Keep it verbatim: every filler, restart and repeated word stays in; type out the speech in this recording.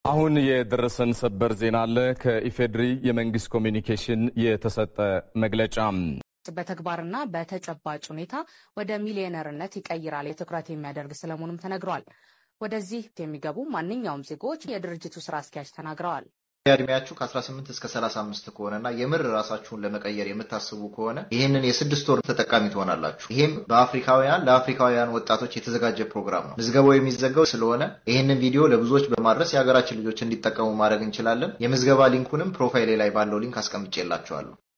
አሁን የደረሰን ሰበር ዜና አለ ከኢፌድሪ የመንግስት ኮሚኒኬሽን የተሰጠ መግለጫ በተግባርና በተጨባጭ ሁኔታ ወደ ሚሊዮነርነት ይቀይራል የትኩረት የሚያደርግ ስለመሆኑም ተነግሯል። ወደዚህ የሚገቡ ማንኛውም ዜጎች የድርጅቱ ስራ አስኪያጅ ተናግረዋል። ያድሚያችሁ ከ18 እስከ ሰላሳ አምስት ከሆነና የምር ራሳችሁን ለመቀየር የምታስቡ ከሆነ ይሄንን የስድስት ወር ተጠቃሚ ትሆናላችሁ። ይሄም በአፍሪካውያን ለአፍሪካውያን ወጣቶች የተዘጋጀ ፕሮግራም ነው። ምዝገባው የሚዘጋው ስለሆነ ይሄንን ቪዲዮ ለብዙዎች በማድረስ የሀገራችን ልጆች እንዲጠቀሙ ማድረግ እንችላለን። የምዝገባ ሊንኩንም ፕሮፋይሌ ላይ ባለው ሊንክ አስቀምጬላችኋለሁ።